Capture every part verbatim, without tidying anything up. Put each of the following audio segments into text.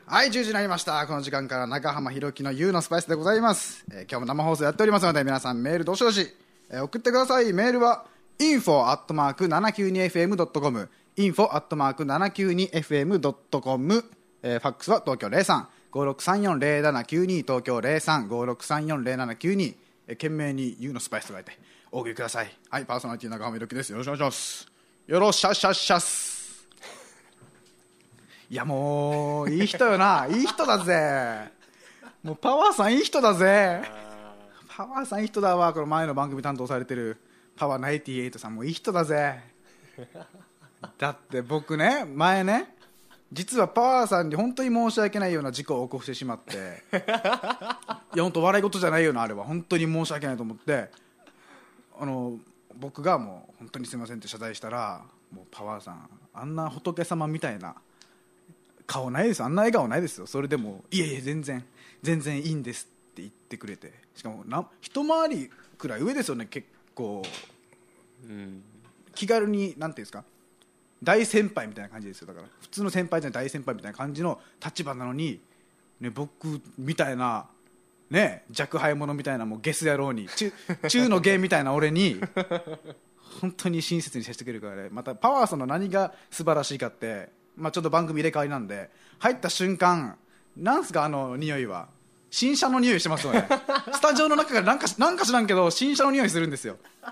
はい、じゅうじになりました。この時間から中浜ひろきの ユー のスパイスでございます、えー、今日も生放送やっておりますので、皆さんメールどしどし、えー、送ってください。メールは インフォ アットマーク ななきゅうにエフエム ドットコム インフォ アットマーク ななきゅうにエフエム ドットコム、えー、ファックスは東京 ゼロさん ごろくさんよん ゼロななきゅうに 東京 ゼロさん ごろくさんよん ゼロななきゅうに、えー、懸命に ユー のスパイスと書いてお送りください。はい、パーソナリティ中浜ひろきです。よろしくお願いします。よろしゃしゃしゃす。いやもういい人よないい人だぜ。もうパワーさんいい人だぜ。パワーさんいい人だわ。この前の番組担当されてるパワーナインティエイトさんもいい人だぜ。だって僕ね、前ね、実はパワーさんに本当に申し訳ないような事故を起こしてしまっていや本当笑い事じゃないよな、あれは本当に申し訳ないと思って、あの僕がもう本当にすいませんって謝罪したら、もうパワーさんあんな仏様みたいな顔ないですよ、あんな笑顔ないですよ。それでもいえいえ全然全然いいんですって言ってくれて、しかもな一回りくらい上ですよね、結構、うん、気軽になんていうんですか、大先輩みたいな感じですよ。だから普通の先輩じゃない大先輩みたいな感じの立場なのに、ね、僕みたいな、ね、若輩者みたいなもうゲス野郎に中, 中の芸みたいな俺に本当に親切に接してくれるからね。またパワーさんの何が素晴らしいかって、まあ、ちょっと番組入れ替わりなんで入った瞬間、なんすかあの匂いは新車の匂いしてますよね。スタジオの中からなんかなんか知らんけど新車の匂いするんですよ。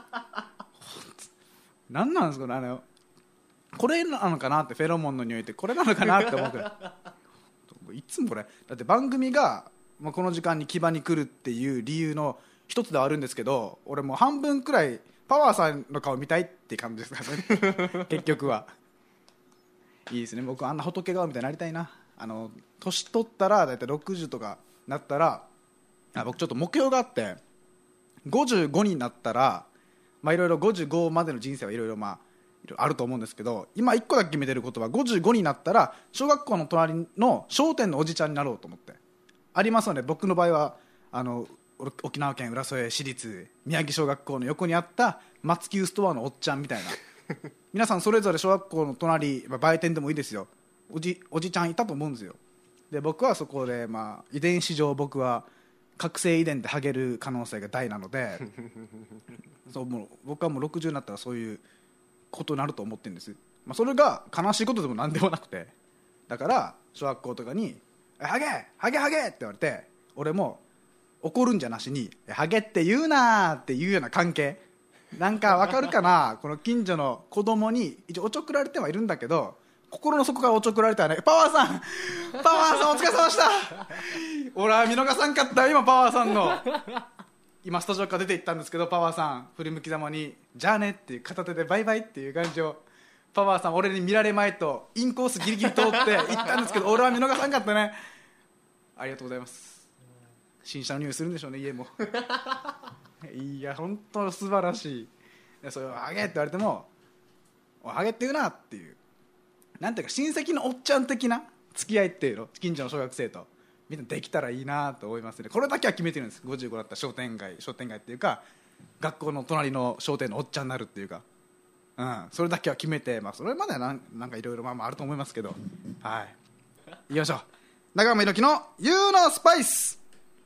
なんなんですかね、あのこれなのかなって、フェロモンの匂いってこれなのかなって思うくらいいつもこれだって番組が、まあ、この時間に木場に来るっていう理由の一つではあるんですけど、俺もう半分くらいパワーさんの顔見たいって感じですからね結局はいいですね。僕あんな仏顔みたいになりたいな。あの年取ったらだいたいろくじゅうとかなったら、あ僕ちょっと目標があって、ごじゅうごになったら、まあいろいろごじゅうごまでの人生はいろいろまああると思うんですけど、今いっこだけ決めてることは、ごじゅうごになったら小学校の隣の商店のおじちゃんになろうと思ってありますので、僕の場合はあの沖縄県浦添市立宮城小学校の横にあった松久ストアのおっちゃんみたいな皆さんそれぞれ小学校の隣、まあ、売店でもいいですよ、おじ、おじちゃんいたと思うんですよ。で僕はそこで、まあ、遺伝子上僕は覚醒遺伝でハゲる可能性が大なのでそうもう僕はもうろくじゅうになったらそういうことになると思ってるんです。まあ、それが悲しいことでも何でもなくて、だから小学校とかにハゲハゲハゲって言われて、俺も怒るんじゃなしにハゲって言うなっていうような関係、なんかわかるかなこの近所の子供に一応おちょくられてはいるんだけど、心の底からおちょくられたらね、パワーさんパワーさんお疲れ様でした俺は見逃さんかった今パワーさんの今スタジオから出て行ったんですけど、パワーさん振り向きざまにじゃあねっていう片手でバイバイっていう感じを、パワーさん俺に見られまいとインコースギリギリ通って行ったんですけど俺は見逃さんかったね。ありがとうございます。新車の匂いするんでしょうね家もいや本当素晴らしい。それをハゲって言われてもおハゲって言うなっていう、なんていうか親戚のおっちゃん的な付き合いっていうの、近所の小学生とみんなできたらいいなと思いますね。これだけは決めてるんです。ごじゅうごだったら商店街商店街っていうか学校の隣の商店のおっちゃんになるっていうか、うん、それだけは決めて、まあ、それまではなんなんかいろいろまあまああると思いますけど、はい行きましょう。中浜ひろきの ユー のスパイス。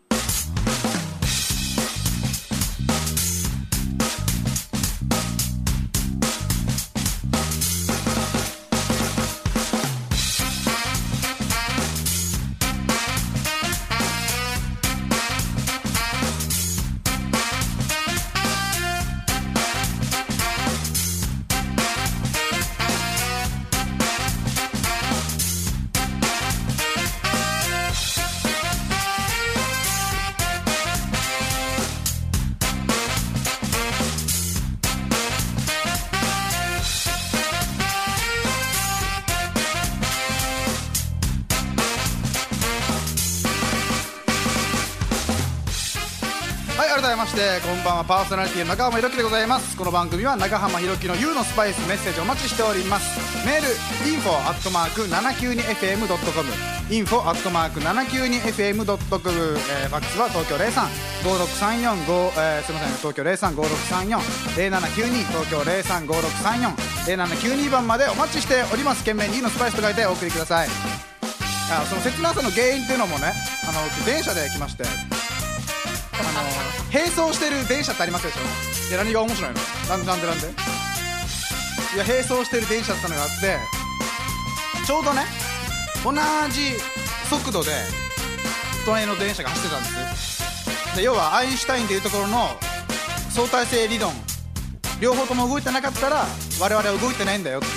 改めましてこんばんは、パーソナリティの中浜ひろきでございます。この番組は中浜ひろきの ユー のスパイス、メッセージお待ちしております。メール インフォ アットマーク ななきゅうにエフエム ドットコム インフォ アットマーク ななきゅうにエフエム ドットコム、えー、ファックスは東京 ゼロさん ごろくさんよん ご、えー、すみません東京 ゼロさん ごろくさんよん ゼロななきゅうに 東京 ゼロさん ごろくさんよん ゼロななきゅうに 番までお待ちしております。懸命に ユー のスパイスと書いてお送りください。 あその切なさの原因っていうのもね、あの電車で来まして、あの並走してる電車ってありますでしょ。で何が面白いの、なんでなんでなんでいや並走してる電車ってのがあって、ちょうどね同じ速度で隣の電車が走ってたんですで、要はアインシュタインでいうところの相対性理論、両方とも動いてなかったら我々は動いてないんだよっていう、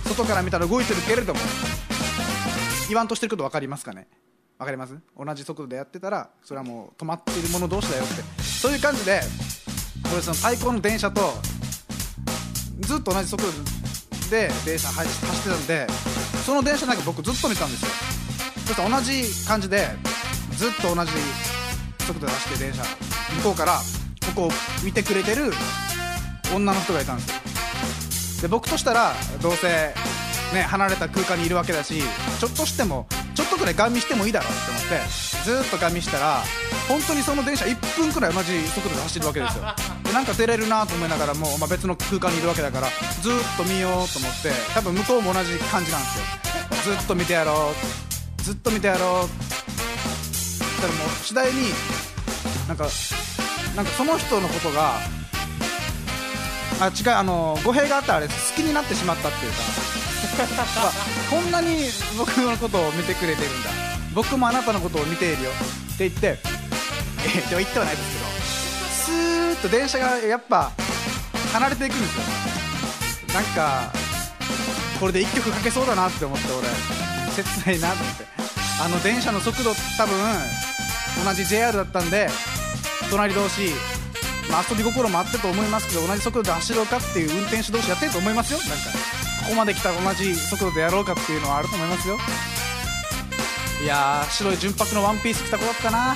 外から見たら動いてるけれども、言わんとしてること分かりますかね。分かります。同じ速度でやってたらそれはもう止まっているもの同士だよって、そういう感じで、これその対向の電車とずっと同じ速度で電車走ってたんで、その電車なんか僕ずっと見たんですよ。そして同じ感じでずっと同じ速度で走ってる電車、向こうからここを見てくれてる女の人がいたんですよ。で僕としたらどうせね離れた空間にいるわけだし、ちょっとしてもちょっとくらいガン見してもいいだろうって思ってずっとガン見したら、本当にその電車いっぷんくらい同じ速度で走るわけですよ。でなんか照れるなと思いながらも、まあ、別の空間にいるわけだからずっと見ようと思って、多分向こうも同じ感じなんですよ。ずっと見てやろうずっと見てやろう。そしたらもう次第になんかなんかその人のことがあ違うあの語弊があったらあれ好きになってしまったっていうかこんなに僕のことを見てくれてるんだ、僕もあなたのことを見ているよって言って、えでは言ってはないですけど、スーッと電車がやっぱ離れていくんですよ。なんかこれでいっきょく書けそうだなって思って、俺切ないなと思って、あの電車の速度多分同じ ジェイアール だったんで隣同士、まあ、遊び心もあったと思いますけど、同じ速度で走ろうかっていう運転手同士やってると思いますよ。なんかここまで来たら同じ速度でやろうかっていうのはあると思いますよ。いやー白い純白のワンピース着た子だったな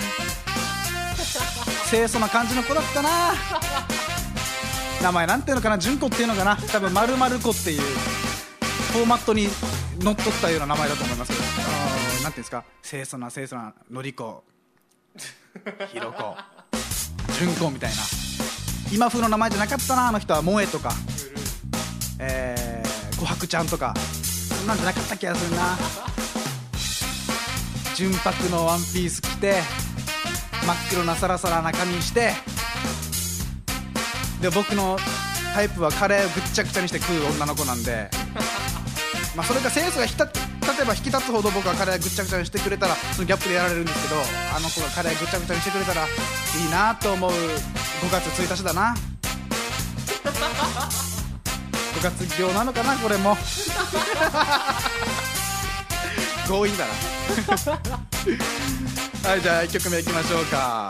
清楚な感じの子だったな名前なんていうのかな、純子っていうのかな、多分丸々子っていうフォーマットにのっとったような名前だと思いますけど、なんていうんですか、清楚な清楚なのり子ひろ子純子みたいな今風の名前じゃなかったな。あの人は萌えとかえー、琥珀ちゃんとかそんなんじゃなかった気がするな。純白のワンピース着て真っ黒なサラサラな髪して、で僕のタイプはカレーをぐっちゃぐちゃにして食う女の子なんでまあそれがセンスがひた例えば引き立つほど僕はカレーぐっちゃぐちゃにしてくれたらそのギャップでやられるんですけど、あの子がカレーぐっちゃぐちゃにしてくれたらいいなと思うごがつついたちだなごがつ病なのかなこれも強引だなはい、じゃあいっきょくめいきましょうか。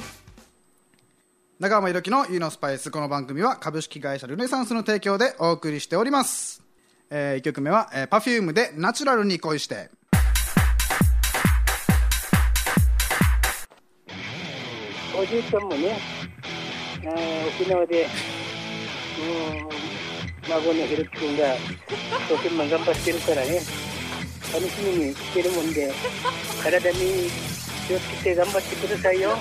中浜ひろきのゆうのスパイス。この番組は株式会社ルネサンスの提供でお送りしております。えー、いっきょくめは、えー、Perfume でナチュラルに恋して。 おじいちゃんもね、沖縄でうん孫のひろきくんが一生懸命頑張ってるからね、楽しみにしてるもんで、体に気をつけて頑張ってくださいよ。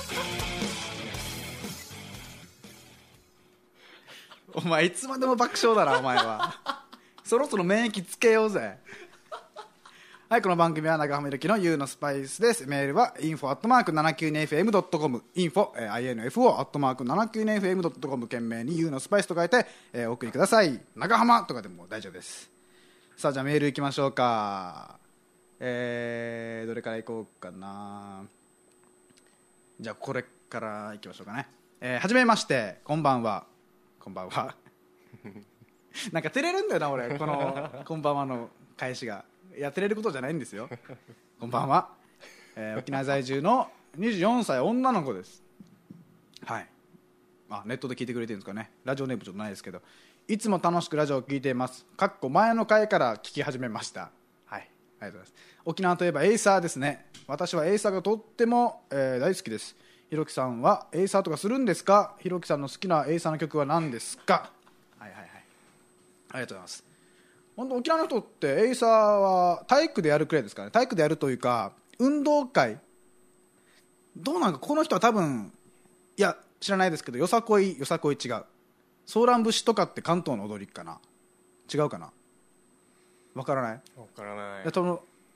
お前いつまでも爆笑だなお前はそろそろ免疫つけようぜはい、この番組は長浜ひろきの You のスパイスです。メールは インフォ アットマーク ななきゅうにエフエム ドット コム インフォ アイエヌエフオー アットマーク ななきゅうにエフエム ドット コム 懸命に You のスパイスと書いて、えー、お送りください。長浜とかでも大丈夫です。さあ、じゃあメールいきましょうか。えー、どれからいこうかな。じゃあこれからいきましょうかね。えー、はじめまして、こんばんは。こんばんはなんか照れるんだよな俺、このこんばんはの返しが。いや照れることじゃないんですよ。こんばんは、えー、沖縄在住のにじゅうよんさい女の子です。はい、あ、ネットで聞いてくれてるんですかね。ラジオネームちょっとないですけど、いつも楽しくラジオを聞いています。かっこ前の回から聞き始めました。はい、ありがとうございます。沖縄といえばエイサーですね。私はエイサーがとっても、えー、大好きです。ひろきさんはエイサーとかするんですか？ひろきさんの好きなエイサーの曲は何ですか？はいはいはい、ありがとうございます。本当沖縄の人ってエイサーは体育でやるくらいですかね。体育でやるというか運動会どうなんか。この人は多分いや知らないですけど、よさこいよさこい違う、ソーラン節とかって関東の踊りかな、違うかな、わからない。 わからない。 いや多分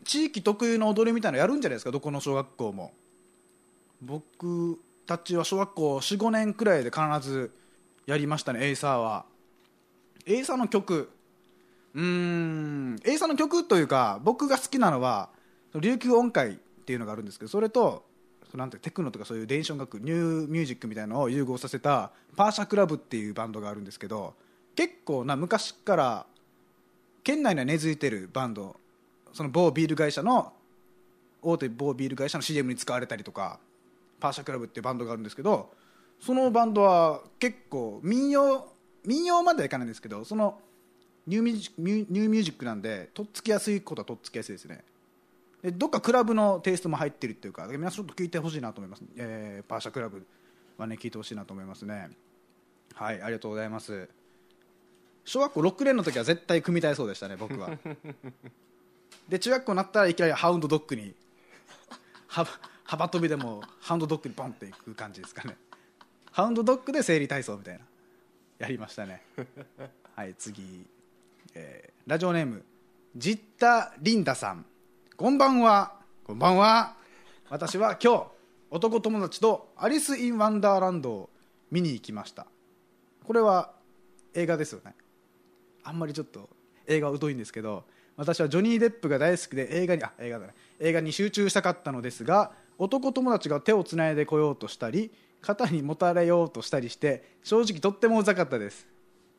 地域特有の踊りみたいなのやるんじゃないですか、どこの小学校も。僕たちは小学校 よん,ご 年くらいで必ずやりましたね、エイサーは。エイサーの曲、うーんエイサーの曲というか、僕が好きなのは琉球音階っていうのがあるんですけど、それとなんてテクノとかそういう電子音楽、ニューミュージックみたいなのを融合させたパーシャクラブっていうバンドがあるんですけど、結構な昔から県内には根付いてるバンド、その某ビール会社の大手某ビール会社の シーエム に使われたりとか、パーシャクラブっていうバンドがあるんですけど、そのバンドは結構民謡民謡まではいかないんですけど、そのニューミュージック、ニューミュージックなんでとっつきやすいことはとっつきやすいですね。でどっかクラブのテイストも入ってるっていうか、皆さんちょっと聞いてほしいなと思います、えー、パーシャクラブはね聞いてほしいなと思いますね。はい、ありがとうございます。小学校ろくねんの時は絶対組み体操でしたね、僕は。で中学校になったらいきなりハウンドドッグに幅, 幅跳びでもハウンドドッグにポンっていく感じですかね。ハウンドドッグで生理体操みたいなやりましたね。はい、次、えー、ラジオネームジッタリンダさん、こんばんは。こんばんは。私は今日男友達とアリス・イン・ワンダーランドを見に行きました。これは映画ですよね。あんまりちょっと映画は疎いんですけど、私はジョニー・デップが大好きで映画にあ映画だね映画に集中したかったのですが、男友達が手をつないでこようとしたり肩にもたれようとしたりして正直とってもうざかったです。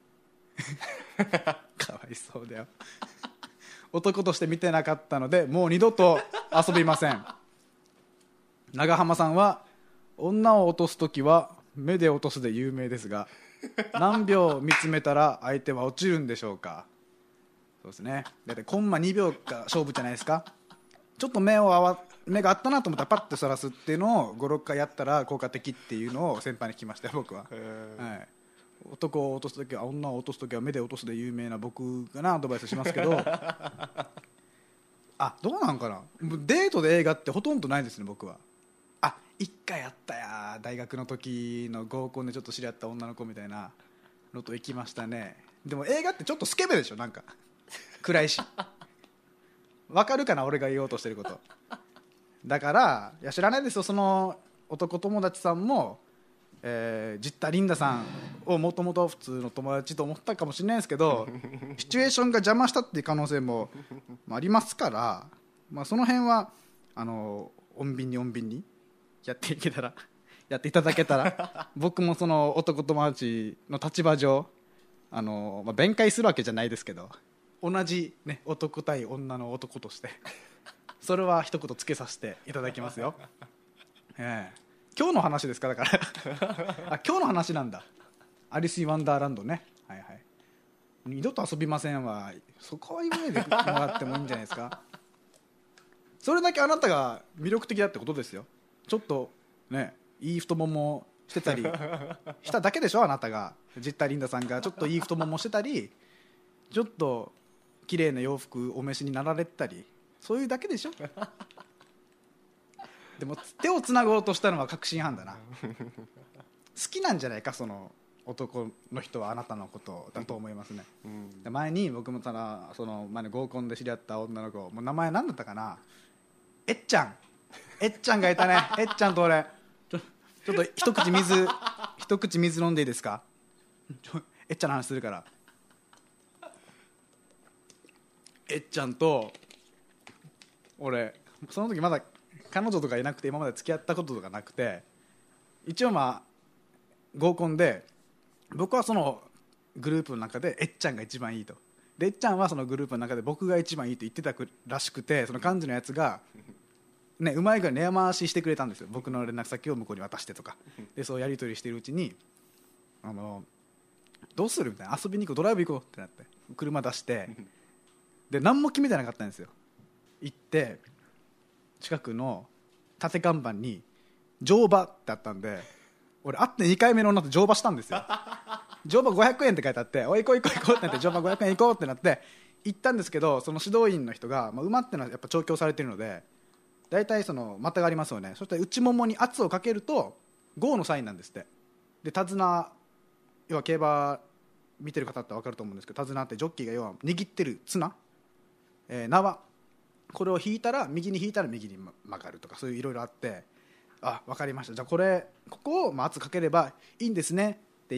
かわいそうだよ。男として見てなかったのでもう二度と遊びません。長浜さんは女を落とすときは目で落とすで有名ですが、何秒見つめたら相手は落ちるんでしょうか。そうですね、だってコンマにびょうが勝負じゃないですか。ちょっと目を合わ目があったなと思ったらパッとそらすっていうのをご、ろっかいやったら効果的っていうのを先輩に聞きましたよ、僕は。はい、男を落とすときは女を落とすときは目で落とすで有名な僕がなアドバイスしますけどあ、どうなんかな、デートで映画ってほとんどないですね、僕は。あ、一回あったや、大学の時の合コンでちょっと知り合った女の子みたいなのと行きましたね。でも映画ってちょっとスケベでしょ、なんか暗いし。わかるかな、俺が言おうとしてること。だからいや知らないですよ、その男友達さんも、えー、ジッタリンダさんをもともと普通の友達と思ったかもしれないですけどシチュエーションが邪魔したっていう可能性も、まあ、ありますから、まあ、その辺はあの穏便に穏便にやっていけたらやっていただけたら僕もその男友達の立場上あの、まあ、弁解するわけじゃないですけど、同じ、ね、男対女の男としてそれは一言つけさせていただきますよ。ええ、今日の話ですか、だからあ今日の話なんだ、アリス・イン・ワンダーランドね。はいはい、二度と遊びませんはそこは言わないでもらってもいいんじゃないですか。それだけあなたが魅力的だってことですよ。ちょっとねいい太ももしてたりしただけでしょ、あなたが。ジッタリンダさんがちょっといい太ももしてたりちょっと綺麗な洋服お召しになられたり、そういうだけでしょ。でも手をつなごうとしたのは確信犯だな。好きなんじゃないか、その男の人はあなたのことだと思いますね、うん、前に僕もただその前に合コンで知り合った女の子、もう名前何だったかな、えっちゃんえっちゃんがいたね。えっちゃんと俺ちょ、ちょっと一口水一口水飲んでいいですか。ちょえっちゃんの話するから。えっちゃんと俺その時まだ彼女とかいなくて今まで付き合ったこととかなくて、一応まあ合コンで僕はそのグループの中でえっちゃんが一番いいと、でえっちゃんはそのグループの中で僕が一番いいと言ってたらしくて、その幹事のやつがね、うまいぐらい根回ししてくれたんですよ、僕の連絡先を向こうに渡してとかで、そうやり取りしてるうちにあのどうするみたいな、遊びに行こう、ドライブ行こうってなって車出してで何も決めてなかったんですよ。行って近くの縦看板に乗馬ってあったんで、俺会ってにかいめの女と乗馬したんですよ。乗馬ごひゃくえんって書いてあって、おい行こう行こう行こうってなって乗馬ごひゃくえん行こうってなって行ったんですけど、その指導員の人が、まあ、馬ってのはやっぱ調教されてるので大体その股がありますよね。そして内ももに圧をかけるとゴーのサインなんですって。で手綱、要は競馬見てる方って分かると思うんですけど、手綱ってジョッキーが要は握ってる綱、えー、縄これを引いたら右に引いたら右に曲がるとか、そういういろいろあって、あ、分かりました、じゃあこれここをまあ圧かければいいんですねって言って、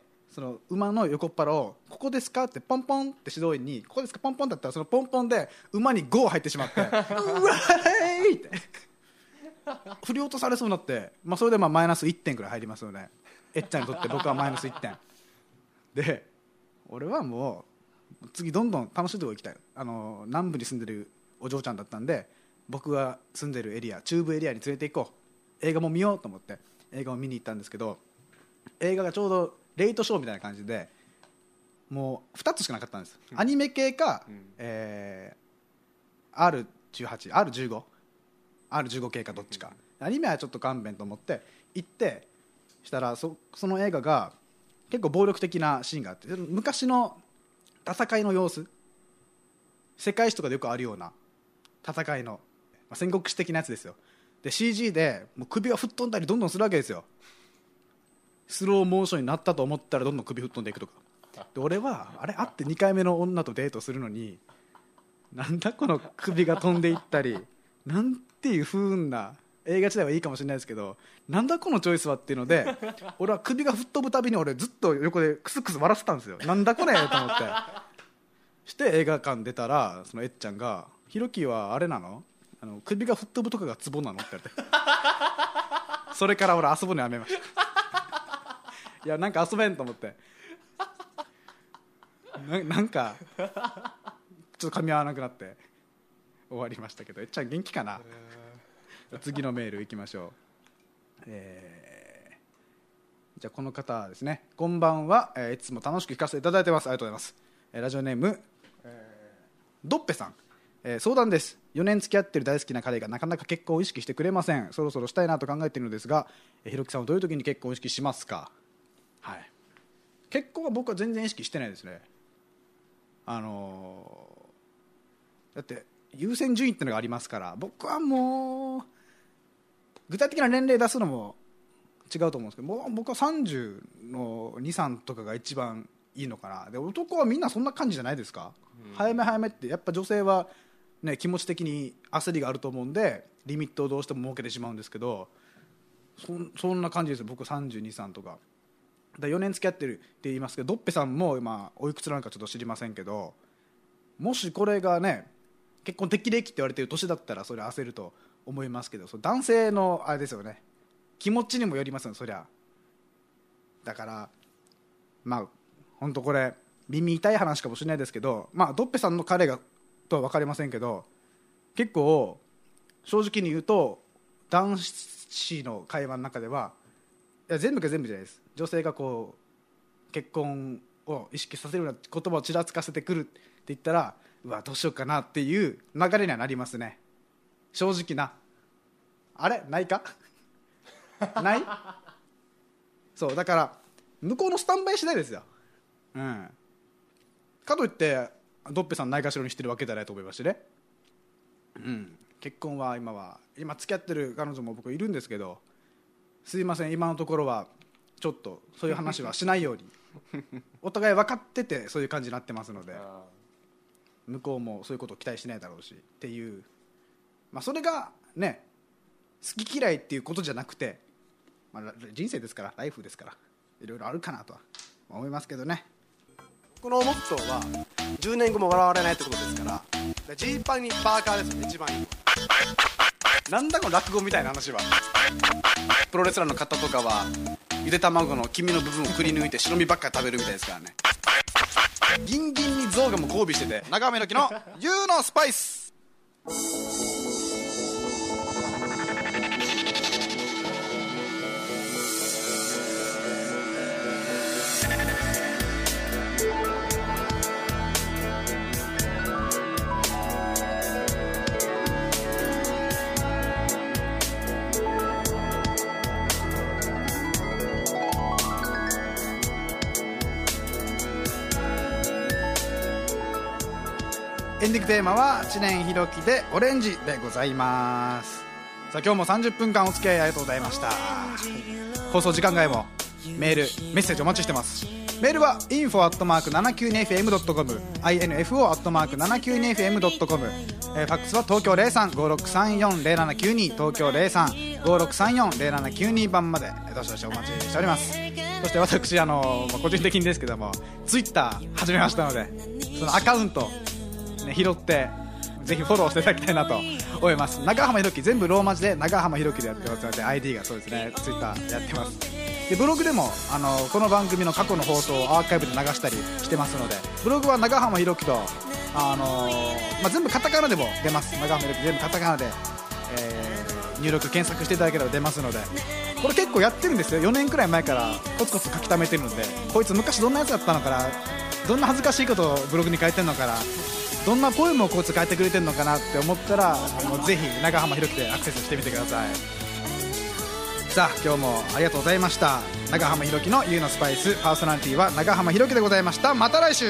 その馬の横っ腹をここですかってポンポンって指導員にここですかポンポンだったら、そのポンポンで馬にゴー入ってしまってうわーいって振り落とされそうになって、まあ、それでまあマイナスいってんくらい入りますよね。えっちゃんにとって僕はマイナスいってんで、俺はもう次どんどん楽しいとこ行きたい。あの南部に住んでるお嬢ちゃんだったんで、僕が住んでるエリア、中部エリアに連れて行こう、映画も見ようと思って映画を見に行ったんですけど、映画がちょうどレイトショーみたいな感じで、もうふたつしかなかったんです。アニメ系か、うん、えー、アールじゅうはち、アールじゅうご、アールじゅうご 系かどっちか、アニメはちょっと勘弁と思って行って、したら そ, その映画が結構暴力的なシーンがあって、昔の戦いの様子、世界史とかでよくあるような戦いの、まあ、戦国史的なやつですよ。で シージー でもう首が吹っ飛んだりどんどんするわけですよ。スローモーションになったと思ったらどんどん首吹っ飛んでいくとかで、俺はあれ会ってにかいめの女とデートするのに、なんだこの首が飛んでいったり、なんていう不運な、映画自体はいいかもしれないですけど、なんだこのチョイスはっていうので、俺は首が吹っ飛ぶたびに俺ずっと横でクスクス笑ってたんですよ。なんだこれと思ってして映画館出たら、そのえっちゃんがひろきはあれなの、あの首が吹っ飛ぶとかがツボなのって言われてそれから俺遊ぶのやめましたいやなんか遊べんと思ってな, なんかちょっと噛み合わなくなって終わりましたけど、えっちゃん元気かな次のメールいきましょう。えー、じゃあこの方ですね、こんばんは、えー、いつも楽しく聞かせていただいてます。ありがとうございます。えー、ラジオネーム、えー、ドッペさん、えー、相談です。よねん付き合ってる大好きな彼がなかなか結婚を意識してくれません。そろそろしたいなと考えているのですが、えー、ひろきさんはどういう時に結婚を意識しますか？はい、結婚は僕は全然意識してないですね。あのー、だって優先順位ってのがありますから、僕はもう具体的な年齢出すのも違うと思うんですけど、もう僕はさんじゅうのに、さんとかが一番いいのかな。で男はみんなそんな感じじゃないですか、うん、早め早めって。やっぱ女性は、ね、気持ち的に焦りがあると思うんでリミットをどうしても設けてしまうんですけど、 そ, そんな感じですよ。僕さんじゅうに、さんとかだよねん付き合ってるって言いますけど、ドッペさんも今おいくつなのかちょっと知りませんけど、もしこれがね結婚適齢期って言われてる年だったらそれ焦ると思いますけど、その男性のあれですよね、気持ちにもよりますよ、そりゃ。だからまあ本当これ耳痛い話かもしれないですけど、まあドッペさんの彼がとは分かりませんけど、結構正直に言うと男子の会話の中では、いや全部が全部じゃないです、女性がこう結婚を意識させるような言葉をちらつかせてくるって言ったら、うわどうしようかなっていう流れにはなりますね、正直な。あれないかないそうだから向こうのスタンバイ次第ですよ、うん、かといってドッペさんないがしろにしてるわけじゃないと思いますしね、うん、結婚は今は今付き合ってる彼女も僕いるんですけど、すいません今のところはちょっとそういう話はしないようにお互い分かっててそういう感じになってますので、向こうもそういうことを期待しないだろうしっていう、まあ、それがね好き嫌いっていうことじゃなくて、まあ、人生ですからライフですからいろいろあるかなとは思いますけどね。このモットーはじゅうねんごも笑われないってことですから、ジーパンにパーカーですよね一番いい。なんだこの落語みたいな話は。プロレスラーの方とかはゆで卵の黄身の部分をくり抜いて白身ばっかり食べるみたいですからね。ギンギンに象がも交尾してて、長めの木のユーのスパイス。エンディングテーマは知念ひろきでオレンジでございます。さあ今日もさんじゅっぷんかんお付き合いありがとうございました。放送時間外もメールメッセージお待ちしてます。 メールは インフォ アットマーク ななきゅうにエフエム ドットコム インフォ アットマーク ななきゅうにエフエム ドットコム、えー、ファックスは東京 ゼロさん ごろくさんよん ゼロななきゅうに 東京 ゼロさん ごろくさんよん ゼロななきゅうに番までどしどしお待ちしております。そして私あの、まあ、個人的にですけどもツイッター始めましたので、そのアカウント、ね、拾ってぜひフォローしていただきたいなと思います。長浜ひろき、全部ローマ字で長浜ひろきでやってますので アイディー がそうですね、ツイッターやってます。でブログでもあのこの番組の過去の放送をアーカイブで流したりしてますので、ブログは長浜ひろきと、あのーまあ、全部カタカナでも出ます。長浜ひろき全部カタカナで、えー、入力検索していただければ出ますので、これ結構やってるんですよ。よねんくらい前からコツコツ書き溜めてるので、こいつ昔どんなやつだったのかな、どんな恥ずかしいことをブログに書いてるのかな、どんなポエムをこいつ書いてくれてるのかなって思ったら、あのぜひ長浜ひろきでアクセスしてみてください。さあ今日もありがとうございました。長浜ひろきの ユー のスパイス、パーソナリティは長浜ひろきでございました。また来週。